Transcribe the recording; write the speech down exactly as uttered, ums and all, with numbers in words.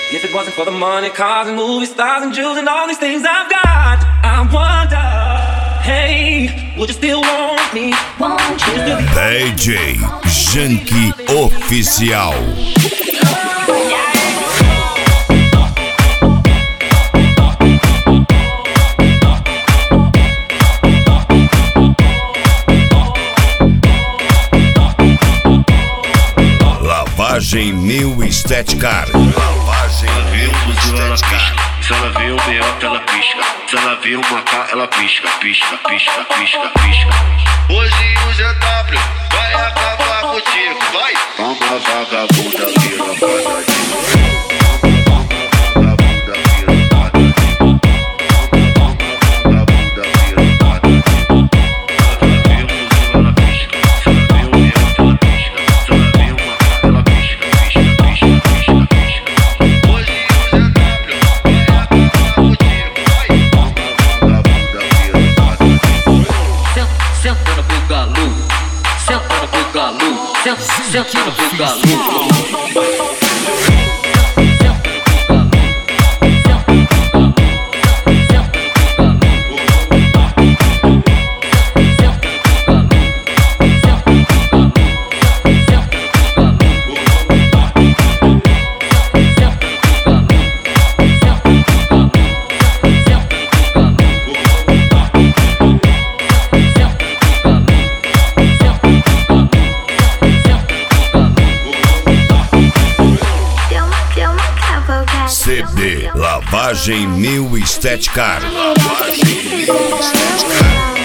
If it wasn't for the money, cars and movie stars and jewels and all these things I've got, I wonder, hey, would you still want me? Won't you still be D J Janky Oficial. Lavagem New Estética. Lavagem New Estética. Se ela vê o meiota, ela pisca. Se ela vê o macá, ela pisca, pisca, pisca, pisca, pisca. Hoje o G W vai acabar contigo, vai. Vamos vagabunda, vira cada dia. Senta no bugalú. C D Lavagem New Estética. Lavagem New Estética.